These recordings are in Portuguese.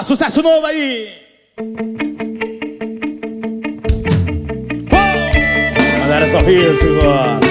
sucesso novo aí. Galera, só isso agora.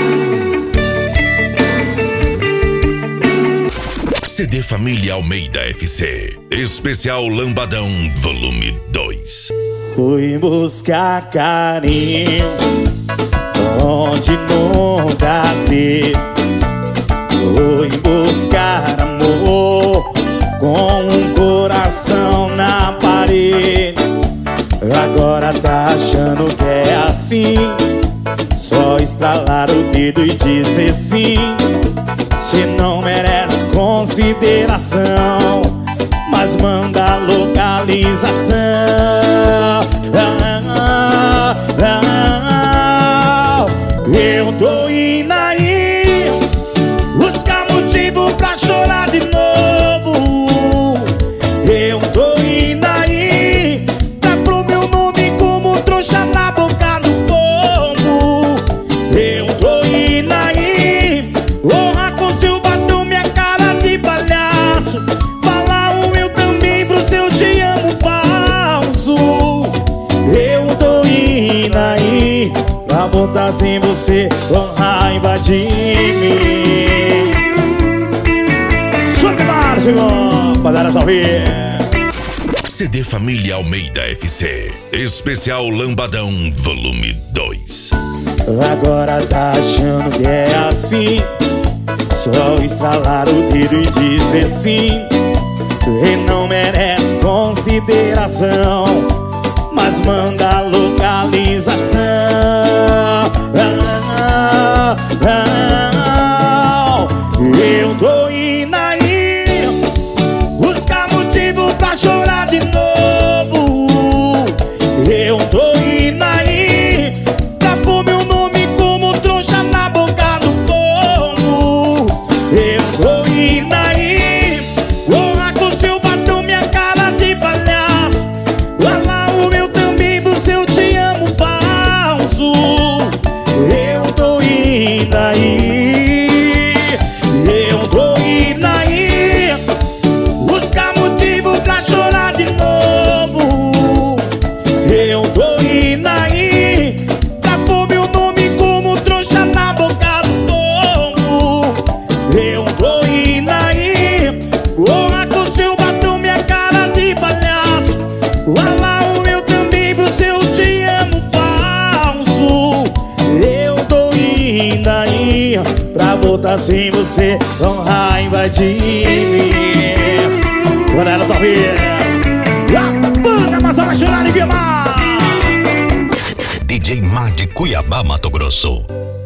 CD Família Almeida FC, especial Lambadão, volume 2. Fui buscar carinho onde nunca teve. Fui buscar amor com um coração na parede. Agora tá achando que é assim, só estralar o dedo e dizer sim. Se não merece consideração, mas manda localização. Eu tô indo aí buscar motivo pra chorar de novo. Eu tô indo aí pra pro meu nome como trouxa na boca do povo. Eu tô indo aí honrar com seu batom minha cara de palhaço, falar o meu também pro seu te amo falso. Eu tô indo aí pra botar sem você com raiva de mim. Super Mario, senhor, pra dar essa ouvir. CD Família Almeida FC, especial Lambadão, volume 2. Agora tá achando que é assim, só estralar o dedo e dizer sim. E não merece consideração, mas manda localização. Eu tô indo aí buscar motivo pra chorar de novo. Eu tô indo aí pra pôr meu nome como trouxa na boca do povo. Eu tô indo aí honrar com seu batom minha cara de palhaço, falar o meu também pro seu te amo falso. Eu tô indo aí, eu tô indo aí buscar motivo pra chorar de novo. Eu tô indo aí pra pôr meu nome como trouxa na boca do povo. Eu tô indo aí honrar com seu batom minha cara de palhaço, falar o meu também pro seu te amo falso. Eu tô indo aí pra botar sem você com raiva de mim. Quando ela só vê a banda, mas ela vai chorar e queimar. DJ Mar de Cuiabá, Mato Grosso.